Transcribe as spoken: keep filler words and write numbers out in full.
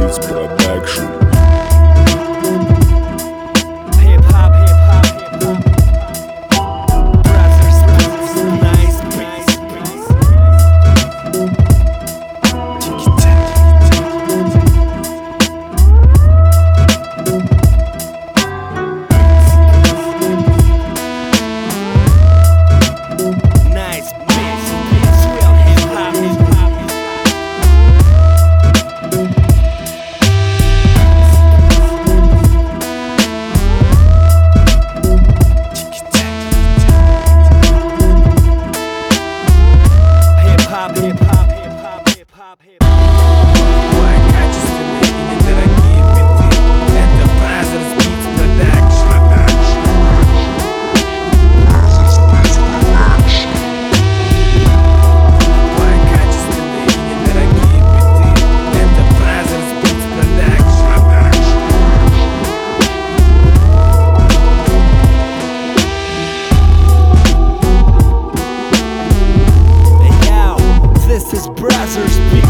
Beats Production. Hip hop, hip hop, hip hop. Brothers, brothers, nice beats. Nice beats, beats, real hip hop, hip hop. Hip hop, hip hop, hip hop, hip hop, hip hop. Твои качественные и недорогие биты. Это Brothers Beats Production. Твои качественные и недорогие биты. Это Brothers Beats Production. Hey yo, this is Brothers Beats.